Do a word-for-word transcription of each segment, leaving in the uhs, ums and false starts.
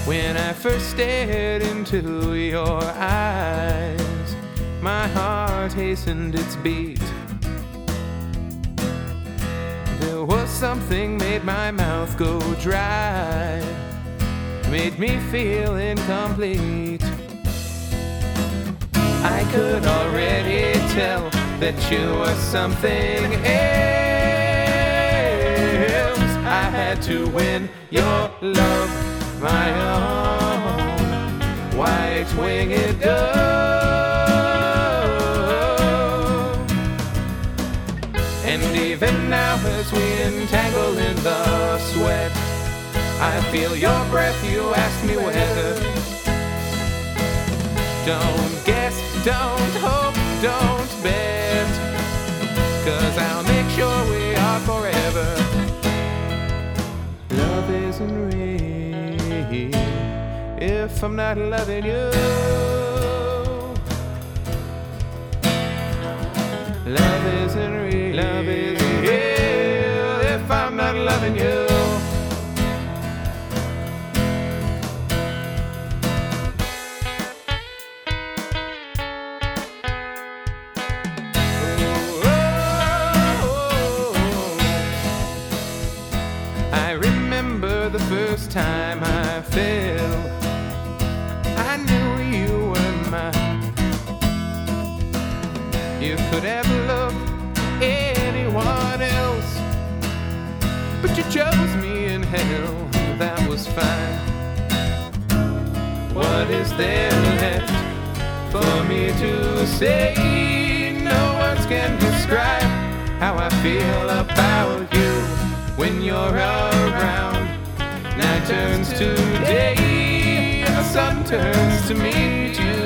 When I first stared into your eyes, my heart hastened its beat. There was something made my mouth go dry, made me feel incomplete. I could already tell that you were something else. I had to win your love, my own white-winged dove. And even now as we entangle in the sweat, I feel your breath, you ask me whether. Don't guess, don't hope, don't bet, 'cause I'll make sure we are forever. Love isn't real if I'm not loving you. Love isn't real, love isn't real if I'm not loving you. I remember the first time I fell, I knew you were mine. You could have loved anyone else, but you chose me in hell, that was fine. What is there left for me to say? No words can describe how I feel about you. When you're around, night turns to day, the sun turns to meet you.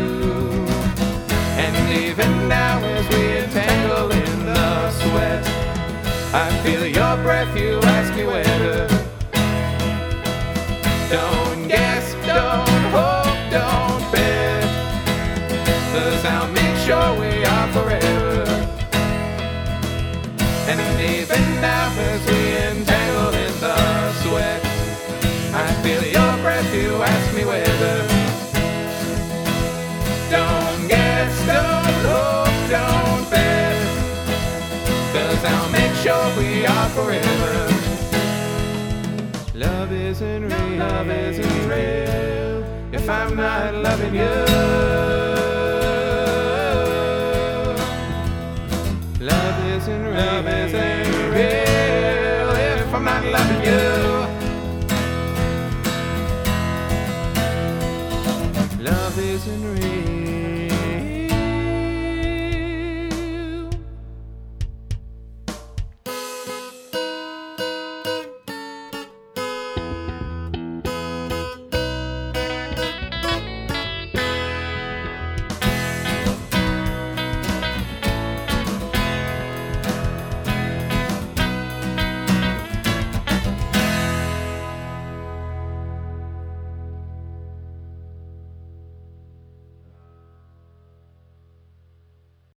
And even now as we entangle in the sweat, I feel your breath, you ask me whether. Don't guess, don't hope, don't bet, 'cause I'll make sure we are forever. And even now as we entangle in the sweat, I feel your breath, you ask me whether. Don't guess, don't hope, don't bet, 'cause I'll make sure we are forever. Love isn't real, love isn't real if I'm not loving you. Love isn't real, love isn't real if I'm not loving you. Love isn't real.